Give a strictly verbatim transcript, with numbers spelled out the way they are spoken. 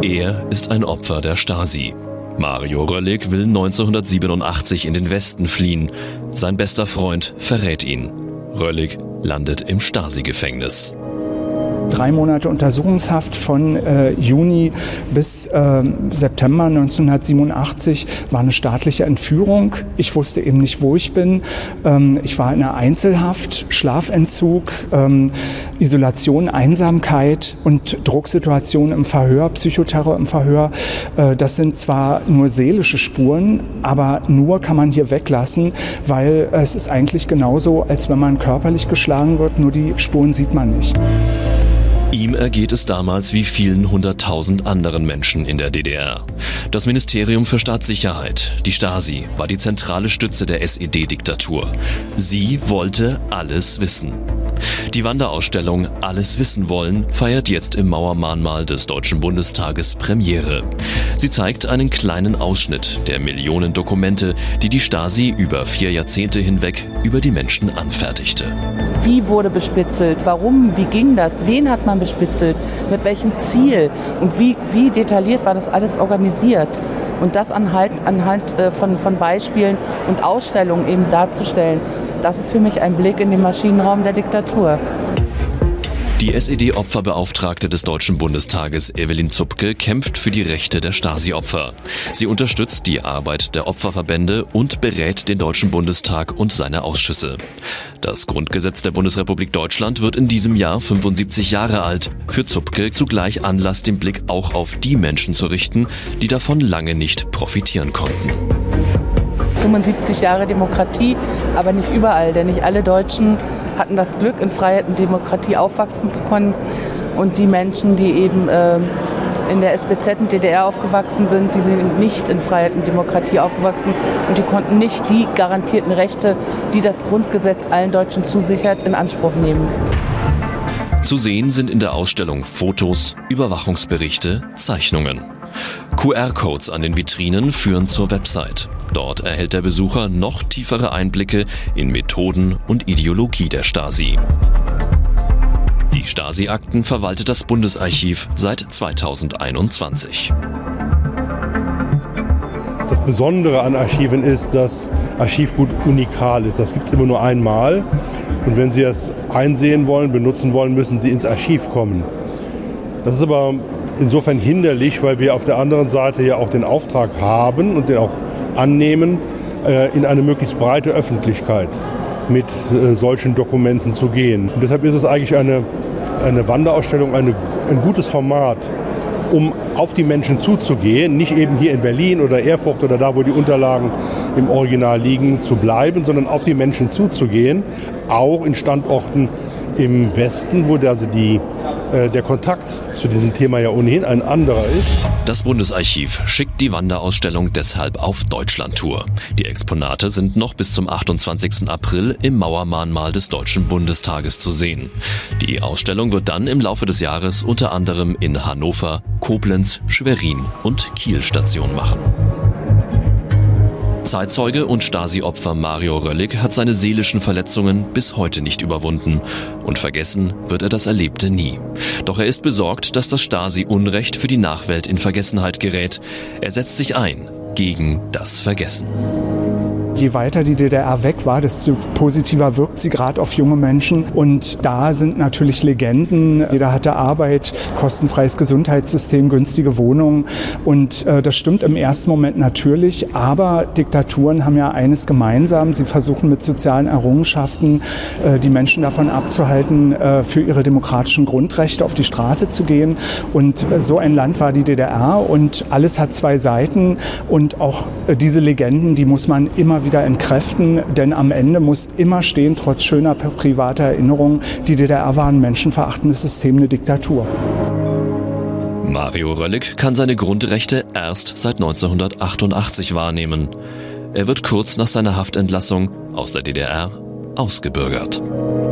Er ist ein Opfer der Stasi. Mario Röllig will neunzehnhundertsiebenundachtzig in den Westen fliehen. Sein bester Freund verrät ihn. Röllig landet im Stasi-Gefängnis. Drei Monate Untersuchungshaft von äh, Juni bis äh, September neunzehnhundertsiebenundachtzig war eine staatliche Entführung. Ich wusste eben nicht, wo ich bin. Ähm, ich war in einer Einzelhaft, Schlafentzug, ähm, Isolation, Einsamkeit und Drucksituation im Verhör, Psychoterror im Verhör. Äh, das sind zwar nur seelische Spuren, aber nur kann man hier weglassen, weil es ist eigentlich genauso, als wenn man körperlich geschlagen wird, nur die Spuren sieht man nicht. Ihm ergeht es damals wie vielen hunderttausend anderen Menschen in der D D R. Das Ministerium für Staatssicherheit, die Stasi, war die zentrale Stütze der S E D-Diktatur. Sie wollte alles wissen. Die Wanderausstellung Alles wissen wollen feiert jetzt im Mauermahnmal des Deutschen Bundestages Premiere. Sie zeigt einen kleinen Ausschnitt der Millionen Dokumente, die die Stasi über vier Jahrzehnte hinweg über die Menschen anfertigte. Wie wurde bespitzelt? Warum? Wie ging das? Wen hat man bespitzelt? Mit welchem Ziel? Und wie, wie detailliert war das alles organisiert? Und das anhand, anhand von, von Beispielen und Ausstellungen eben darzustellen, das ist für mich ein Blick in den Maschinenraum der Diktatur. Die S E D-Opferbeauftragte des Deutschen Bundestages, Evelyn Zupke, kämpft für die Rechte der Stasi-Opfer. Sie unterstützt die Arbeit der Opferverbände und berät den Deutschen Bundestag und seine Ausschüsse. Das Grundgesetz der Bundesrepublik Deutschland wird in diesem Jahr fünfundsiebzig Jahre alt. Für Zupke zugleich Anlass, den Blick auch auf die Menschen zu richten, die davon lange nicht profitieren konnten. fünfundsiebzig Jahre Demokratie, aber nicht überall, denn nicht alle Deutschen hatten das Glück, in Freiheit und Demokratie aufwachsen zu können. Und die Menschen, die eben äh, in der S B Z und D D R aufgewachsen sind, die sind nicht in Freiheit und Demokratie aufgewachsen und die konnten nicht die garantierten Rechte, die das Grundgesetz allen Deutschen zusichert, in Anspruch nehmen. Zu sehen sind in der Ausstellung Fotos, Überwachungsberichte, Zeichnungen. Q R-Codes an den Vitrinen führen zur Website. Dort erhält der Besucher noch tiefere Einblicke in Methoden und Ideologie der Stasi. Die Stasi-Akten verwaltet das Bundesarchiv seit zweitausendeinundzwanzig. Das Besondere an Archiven ist, dass Archivgut unikal ist. Das gibt es immer nur einmal. Und wenn Sie es einsehen wollen, benutzen wollen, müssen Sie ins Archiv kommen. Das ist aber insofern hinderlich, weil wir auf der anderen Seite ja auch den Auftrag haben und den auch annehmen, in eine möglichst breite Öffentlichkeit mit solchen Dokumenten zu gehen. Und deshalb ist es eigentlich eine, eine Wanderausstellung, eine, ein gutes Format, um auf die Menschen zuzugehen, nicht eben hier in Berlin oder Erfurt oder da, wo die Unterlagen im Original liegen, zu bleiben, sondern auf die Menschen zuzugehen, auch in Standorten im Westen, wo also die, äh, der Kontakt zu diesem Thema ja ohnehin ein anderer ist. Das Bundesarchiv schickt die Wanderausstellung deshalb auf Deutschlandtour. Die Exponate sind noch bis zum achtundzwanzigsten April im Mauermahnmal des Deutschen Bundestages zu sehen. Die Ausstellung wird dann im Laufe des Jahres unter anderem in Hannover, Koblenz, Schwerin und Kiel Station machen. Zeitzeuge und Stasi-Opfer Mario Röllig hat seine seelischen Verletzungen bis heute nicht überwunden. Und vergessen wird er das Erlebte nie. Doch er ist besorgt, dass das Stasi-Unrecht für die Nachwelt in Vergessenheit gerät. Er setzt sich ein gegen das Vergessen. Je weiter die D D R weg war, desto positiver wirkt sie gerade auf junge Menschen. Und da sind natürlich Legenden. Jeder hatte Arbeit, kostenfreies Gesundheitssystem, günstige Wohnungen. Und äh, das stimmt im ersten Moment natürlich. Aber Diktaturen haben ja eines gemeinsam. Sie versuchen mit sozialen Errungenschaften äh, die Menschen davon abzuhalten, äh, für ihre demokratischen Grundrechte auf die Straße zu gehen. Und äh, so ein Land war die D D R. Und alles hat zwei Seiten. Und auch äh, diese Legenden, die muss man immer wieder entkräften, denn am Ende muss immer stehen, trotz schöner privater Erinnerungen, die D D R war ein menschenverachtendes System, eine Diktatur. Mario Röllig kann seine Grundrechte erst seit neunzehnhundertachtundachtzig wahrnehmen. Er wird kurz nach seiner Haftentlassung aus der D D R ausgebürgert.